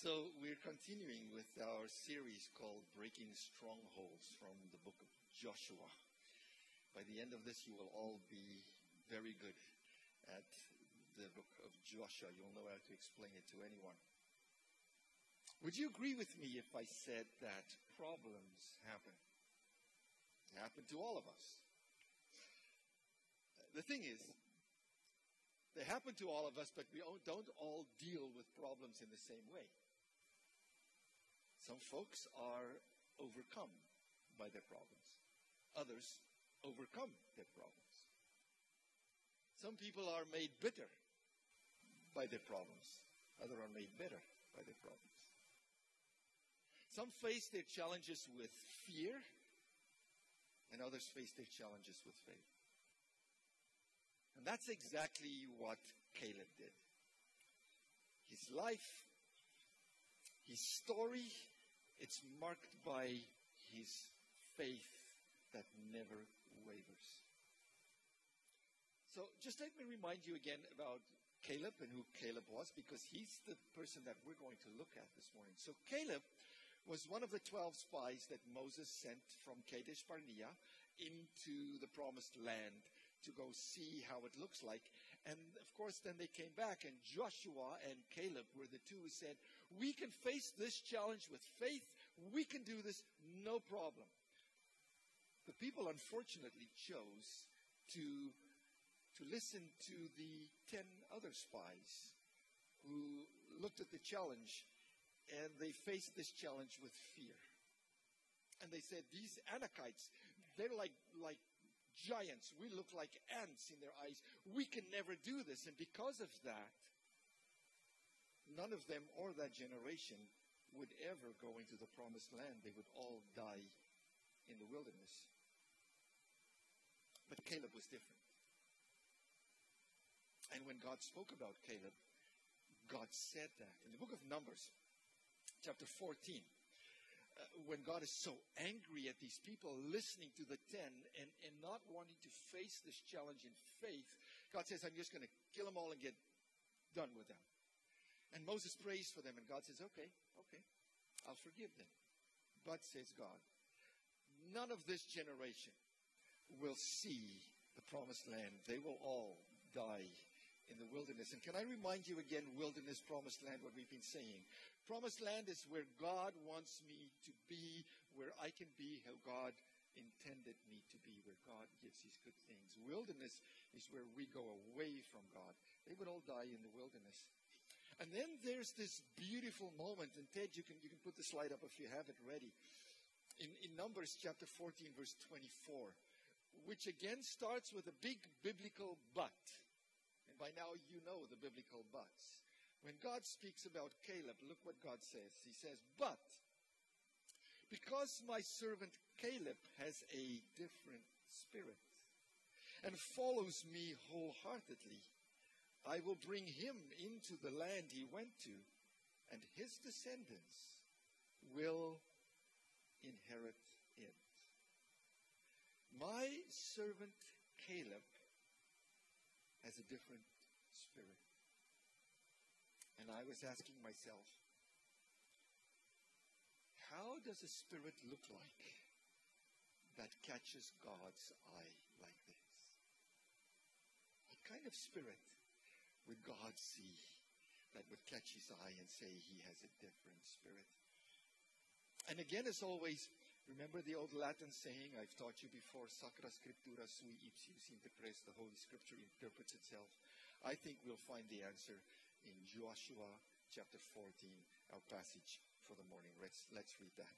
So we're continuing with our series called Breaking Strongholds from the book of Joshua. By the end of this, you will all be very good at the book of Joshua. You'll know how to explain it to anyone. Would you agree with me if I said that problems happen? They happen to all of us. The thing is, they happen to all of us, but we don't all deal with problems in the same way. Some folks are overcome by their problems. Others overcome their problems. Some people are made bitter by their problems. Others are made better by their problems. Some face their challenges with fear, and others face their challenges with faith. And that's exactly what Caleb did. His life, his story, it's marked by his faith that never wavers. So just let me remind you again about Caleb and who Caleb was, because he's the person that we're going to look at this morning. So Caleb was one of the 12 spies that Moses sent from Kadesh Barnea into the promised land to go see how it looks like. And of course, then they came back, and Joshua and Caleb were the two who said, we can face this challenge with faith. We can do this, no problem. The people unfortunately chose to listen to the 10 other spies who looked at the challenge, and they faced this challenge with fear. And they said, these Anakites, they're like giants. We look like ants in their eyes. We can never do this. And because of that, none of them or that generation would ever go into the promised land. They would all die in the wilderness. But Caleb was different. And when God spoke about Caleb, God said that. In the book of Numbers, chapter 14, when God is so angry at these people listening to the 10 and not wanting to face this challenge in faith, God says, I'm just going to kill them all and get done with them. And Moses prays for them, and God says, okay, I'll forgive them. But, says God, none of this generation will see the promised land. They will all die in the wilderness. And can I remind you again, wilderness, promised land, what we've been saying? Promised land is where God wants me to be, where I can be how God intended me to be, where God gives his good things. Wilderness is where we go away from God. They would all die in the wilderness. And then there's this beautiful moment, and Ted, you can put the slide up if you have it ready. In Numbers chapter 14, verse 24, which again starts with a big biblical but. And by now you know the biblical buts. When God speaks about Caleb, look what God says. He says, but because my servant Caleb has a different spirit and follows me wholeheartedly, I will bring him into the land he went to, and his descendants will inherit it. My servant Caleb has a different spirit. And I was asking myself, how does a spirit look like that catches God's eye like this? What kind of spirit would God see that would catch his eye and say he has a different spirit? And again, as always, remember the old Latin saying, I've taught you before, Sacra Scriptura sui ipsius interpres, the Holy Scripture interprets itself. I think we'll find the answer in Joshua chapter 14, our passage for the morning. Let's read that.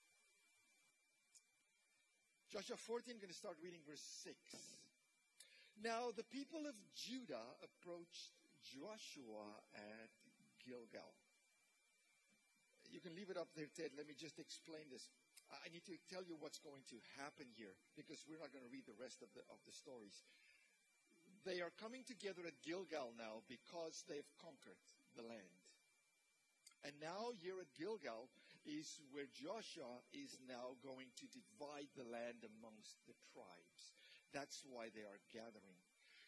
Joshua 14, I'm going to start reading verse 6. Now the people of Judah approached Joshua at Gilgal. You can leave it up there, Ted. Let me just explain this. I need to tell you what's going to happen here, because we're not going to read the rest of the stories. They are coming together at Gilgal now because they've conquered the land. And now here at Gilgal is where Joshua is now going to divide the land amongst the tribes. That's why they are gathering.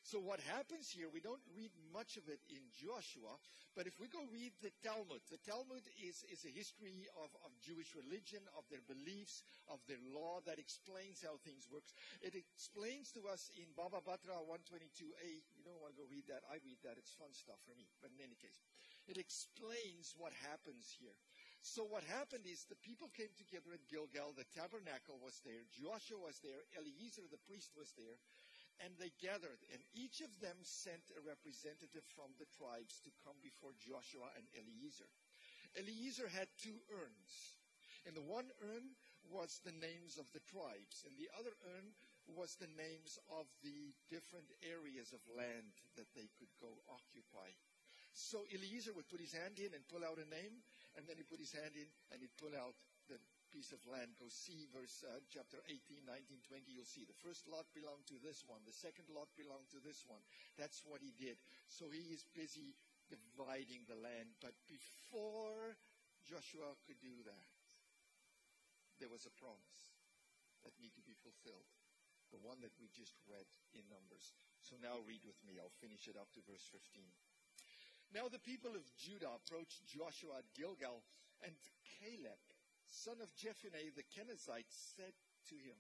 So what happens here, we don't read much of it in Joshua, but if we go read the Talmud is a history of Jewish religion, of their beliefs, of their law that explains how things work. It explains to us in Baba Batra 122a, you don't want to go read that, I read that, it's fun stuff for me, but in any case. It explains what happens here. So what happened is the people came together at Gilgal, the tabernacle was there, Joshua was there, Eliezer the priest was there, and they gathered, and each of them sent a representative from the tribes to come before Joshua and Eliezer. Eliezer had 2 urns. In the one urn was the names of the tribes, and the other urn was the names of the different areas of land that they could go occupy. So Eliezer would put his hand in and pull out a name, and then he put his hand in and he'd pull out the piece of land. Go see chapter 18, 19, 20. You'll see the first lot belonged to this one. The second lot belonged to this one. That's what he did. So he is busy dividing the land. But before Joshua could do that, there was a promise that needed to be fulfilled. The one that we just read in Numbers. So now read with me. I'll finish it up to verse 15. Now the people of Judah approached Joshua at Gilgal, and Caleb, son of Jephunneh the Kenizzite, said to him,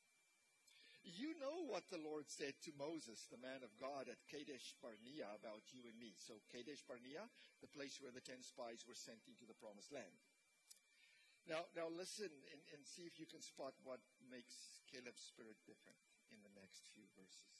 "You know what the Lord said to Moses, the man of God, at Kadesh Barnea about you and me." So Kadesh Barnea, the place where the 10 spies were sent into the promised land. Now listen and see if you can spot what makes Caleb's spirit different in the next few verses.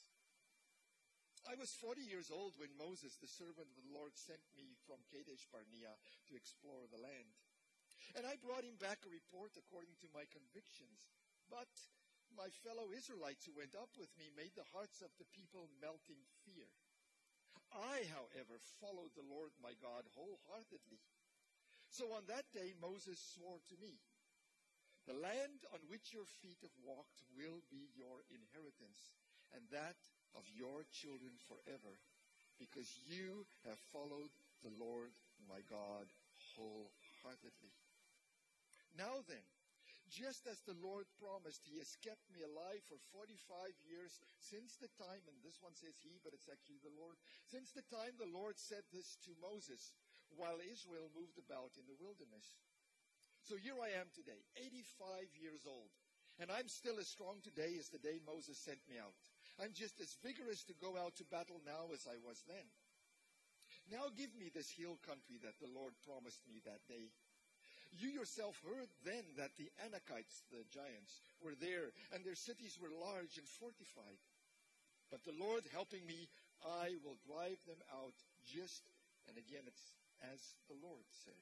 "I was 40 years old when Moses, the servant of the Lord, sent me from Kadesh Barnea to explore the land. And I brought him back a report according to my convictions. But my fellow Israelites who went up with me made the hearts of the people melt in fear. I, however, followed the Lord my God wholeheartedly. So on that day Moses swore to me, 'The land on which your feet have walked will be your inheritance, and that of your children forever, because you have followed the Lord my God wholeheartedly.' Now then, just as the Lord promised, he has kept me alive for 45 years since the time," and this one says he, but it's actually the Lord, "since the time the Lord said this to Moses, while Israel moved about in the wilderness. So here I am today, 85 years old, and I'm still as strong today as the day Moses sent me out. I'm just as vigorous to go out to battle now as I was then. Now give me this hill country that the Lord promised me that day. You yourself heard then that the Anakites, the giants, were there, and their cities were large and fortified. But the Lord helping me, I will drive them out just," and again it's "as the Lord said."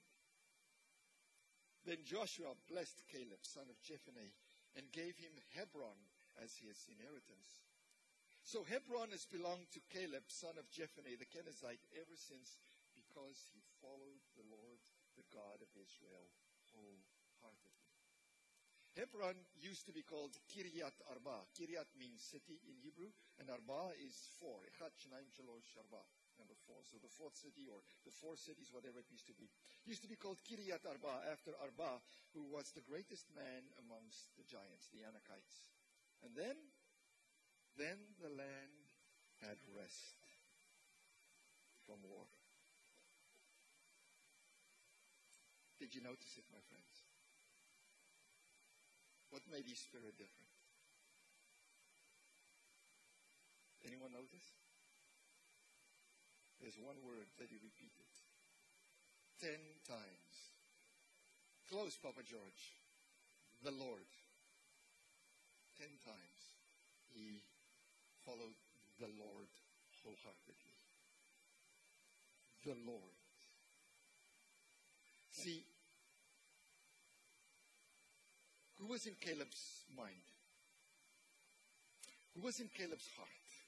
Then Joshua blessed Caleb, son of Jephunneh, and gave him Hebron as his inheritance. So Hebron has belonged to Caleb, son of Jephunneh the Kenizzite, ever since, because he followed the Lord, the God of Israel, wholeheartedly. Hebron used to be called Kiryat Arba. Kiryat means city in Hebrew, and Arba is 4. Echat, Shnaim, Shalosh, Arba, number 4. So the 4th city, or the 4 cities, whatever it used to be. Used to be called Kiryat Arba, after Arba, who was the greatest man amongst the giants, the Anakites. And then the land had rest from war. Did you notice it, my friends? What made his spirit different? Anyone notice? There's one word that he repeated 10 times. Close, Papa George. The Lord. 10 times he followed the Lord wholeheartedly. The Lord. See, who was in Caleb's mind? Who was in Caleb's heart?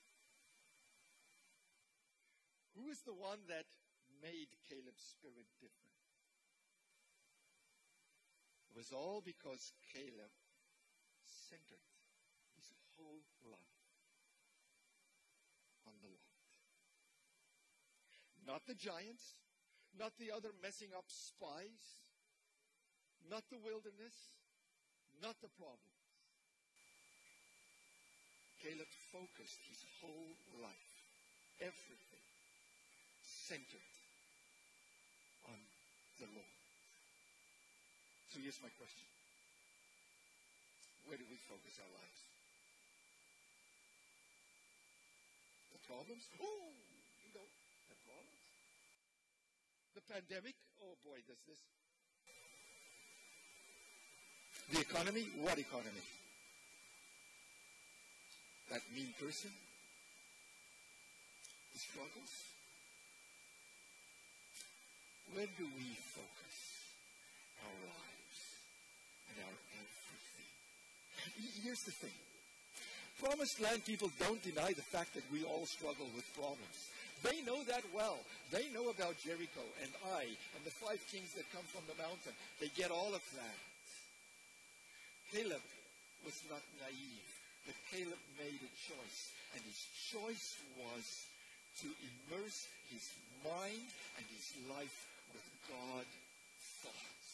Who is the one that made Caleb's spirit different? It was all because Caleb centered his whole life on the Lord. Not the giants, not the other messing up spies, not the wilderness, not the problems. Caleb focused his whole life everything centered on the Lord. So here's my question. Where do we focus our lives? The problems? Oh, the problems. The pandemic? Oh boy, does this. The economy? What economy? That mean person? The struggles? Where do we focus our lives and our everything? Here's the thing. Promised land people don't deny the fact that we all struggle with problems. They know that well. They know about Jericho and Ai and the 5 kings that come from the mountain. They get all of that. Caleb was not naive, but Caleb made a choice. And his choice was to immerse his mind and his life with God thoughts.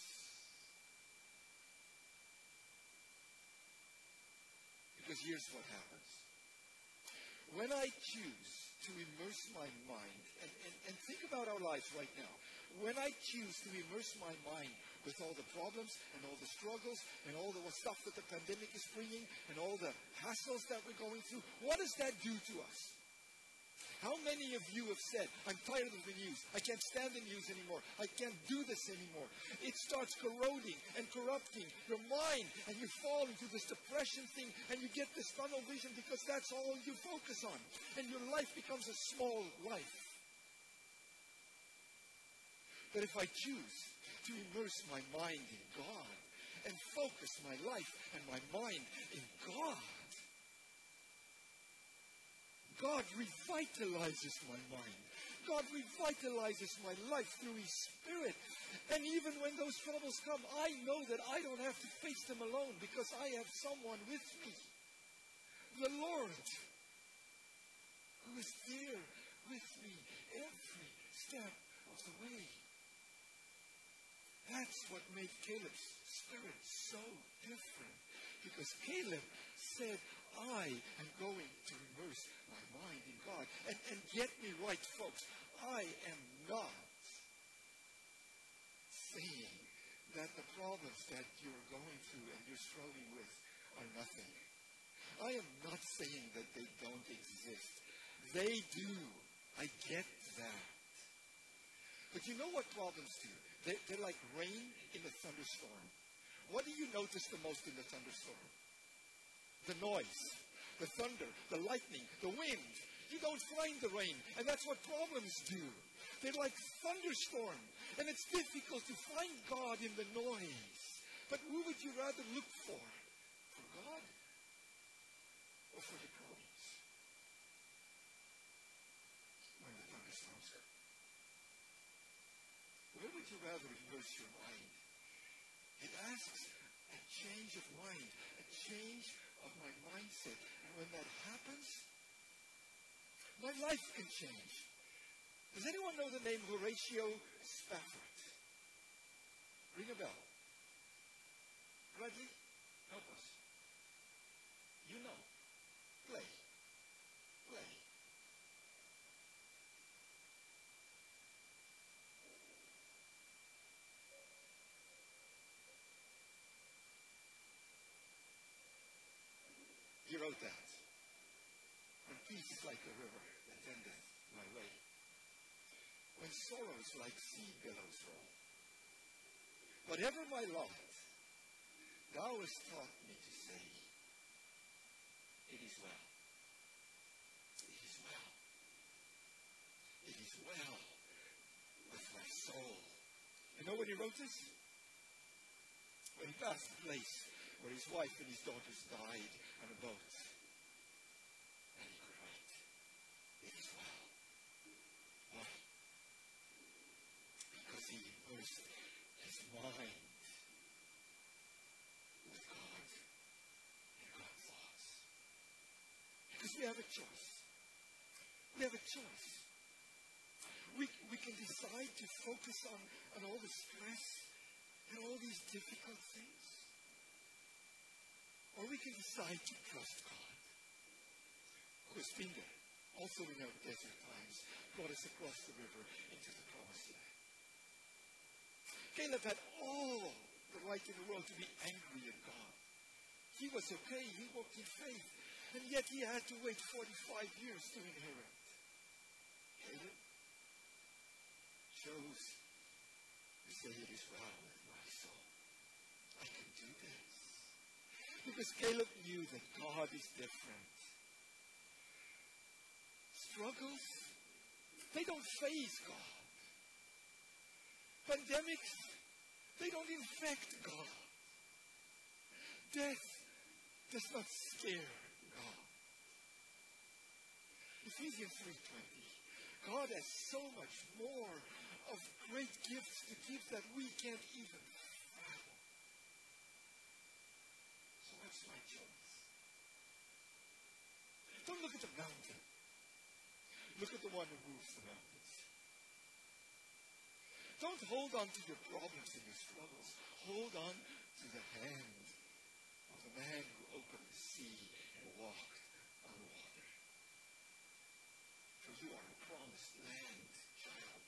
Because here's what happens. When I choose to immerse my mind, and think about our lives right now. When I choose to immerse my mind with all the problems and all the struggles and all the stuff that the pandemic is bringing and all the hassles that we're going through, what does that do to us? How many of you have said, I'm tired of the news. I can't stand the news anymore. I can't do this anymore. It starts corroding and corrupting your mind, and you fall into this depression thing, and you get this tunnel vision because that's all you focus on. And your life becomes a small life. But if I choose to immerse my mind in God and focus my life and my mind in God, God revitalizes my mind. God revitalizes my life through His Spirit. And even when those troubles come, I know that I don't have to face them alone because I have someone with me. The Lord, who is there with me every step of the way. That's what made Caleb's spirit so different. Because Caleb said, I am going to immerse my mind in God. And get me right, folks. I am not saying that the problems that you're going through and you're struggling with are nothing. I am not saying that they don't exist. They do. I get that. But you know what problems do? They're like rain in a thunderstorm. What do you notice the most in the thunderstorm? The noise, the thunder, the lightning, the wind. You don't find the rain. And that's what problems do. They're like thunderstorm. And it's difficult to find God in the noise. But who would you rather look for? For God? Or for the problems? When the thunderstorms come. Where would you rather immerse your mind? It asks a change of mind, a change of my mindset. And when that happens, my life can change. Does anyone know the name Horatio Spafford? Ring a bell. Bradley, help us. You know. Play. Play. He wrote that. And peace is like a river that tendeth my way. When sorrows like sea billows roll. Whatever my lot, thou hast taught me to say, it is well. It is well. It is well with my soul. You know when he wrote this? When he passed the place where his wife and his daughters died on a boat. And he cried, it is well. Why? Because he immersed his mind with God and God's thoughts. Because we have a choice. We have a choice. We can decide to focus on all the stress and all these difficult things. Or we can decide to trust God, who has been there also in our desert times, brought us across the river into the promised land. Caleb had all the right in the world to be angry at God. He was okay. He walked in faith. And yet he had to wait 45 years to inherit. Caleb chose to say, it is well with my soul. I can do this. Because Caleb knew that God is different. Struggles, they don't faze God. Pandemics, they don't infect God. Death does not scare God. Ephesians 3:20. God has so much more of great gifts to give that we can't even fathom. So what's my choice? Don't look at the mountain. Look at the one who moves the mountains. Don't hold on to your problems and your struggles. Hold on to the hand of the man who opened the sea and walked on water. For you are a promised land, child.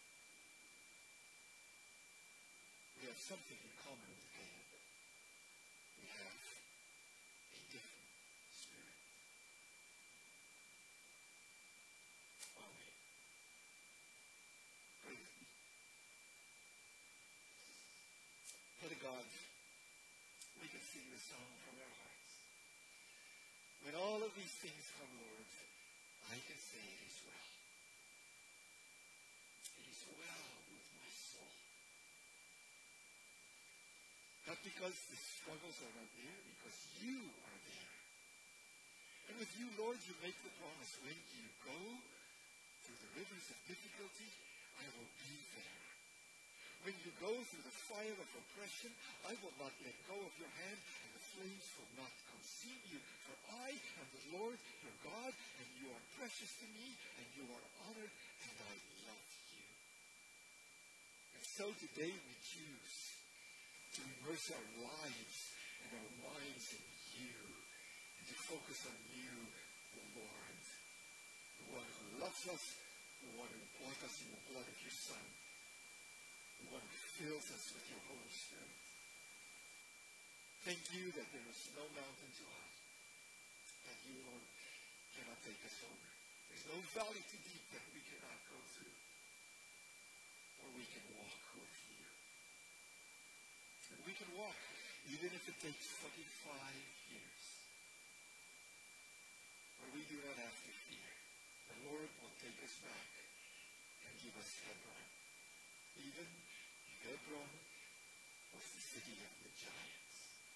We have something in common with Caleb. We have a different spirit. Amen. Pray with me. Father God, we can sing the song from our hearts. When all of these things come, Lord, I can say it is well. It is well with my soul. Not because the struggles are not there, because you are there. And with you, Lord, you make the promise. When you go through the rivers of difficulty, I will be there. When you go through the fire of oppression, I will not let go of your hand, and the flames will not consume you. For I am the Lord, your God, and you are precious to me, and you are honored, and I love you. And so today we choose to immerse our lives and our minds in you, and to focus on you, the Lord, the one who loves us, the one who bought us in the blood of your Son, the one who fills us with your Holy Spirit. Thank you that there is no mountain too high, that you, Lord, cannot take us over. There's no valley too deep that we cannot go through, or we can walk with you. And we can walk even if it takes 45 years, where we do not have to fear. The Lord will take us back and give us Hebron. Even Hebron was the city of the giants.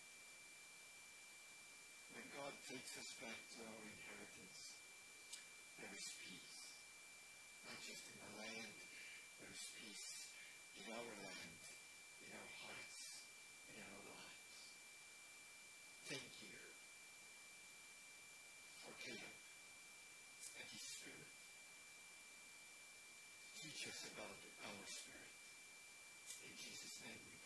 When God takes us back to our inheritance, there is peace. Not just in the land, there is peace in our land, in our hearts, in our lives. Thank you for Caleb and his spirit. Teach us about our spirit. In Jesus' name we